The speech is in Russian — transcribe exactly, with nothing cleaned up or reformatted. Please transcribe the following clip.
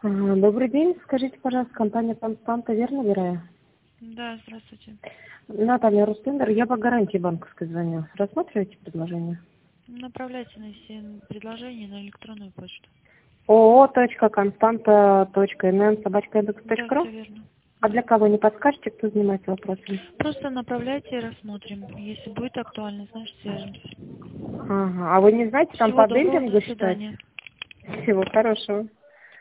А, Добрый день. Скажите, пожалуйста, компания «Константа», верно набираю? Да, здравствуйте. Наталья Рустендер, я по гарантии банковской звоню. Рассматриваете предложение? Направляйте на все предложения на электронную почту. ооо.константа.нн собачка Да, точка ру. все верно. А Да. для кого не подскажете, кто занимается вопросами? Просто направляйте и рассмотрим. Если будет актуально, значит свяжемся. Ага. А вы не знаете, там Всего по доброго, до билдингу считать? свидания. Всего хорошего.